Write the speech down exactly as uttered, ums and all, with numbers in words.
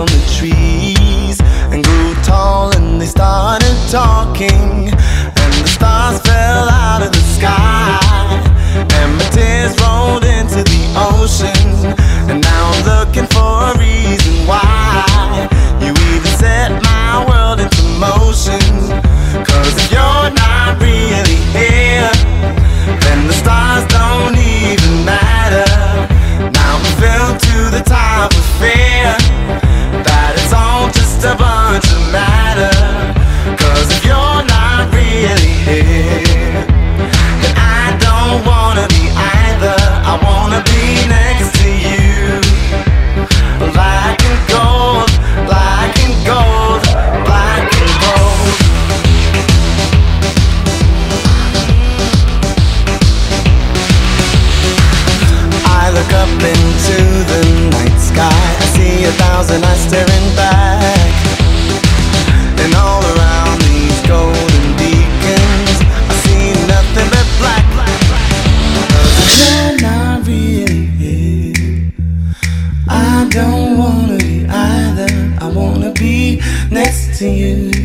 from the trees and grew tall, and they started talking, and the stars fell out of the sky, and my tears rolled into the ocean. And now I'm looking for a reason why you even set my world into motion. Cause if you're not really here, then the stars don't even matter. Now I'm filled to the top with fear that it's all just a bunch of matter. Cause if you're not really here, then I don't wanna be either. I wanna be next to you. Black and gold, black and gold, black and gold. I look up into the night sky, I see a thousand eyes staring back, and all around these golden beacons I see nothing but black. Cause if you're not really here, I don't wanna be either. I wanna be next to you.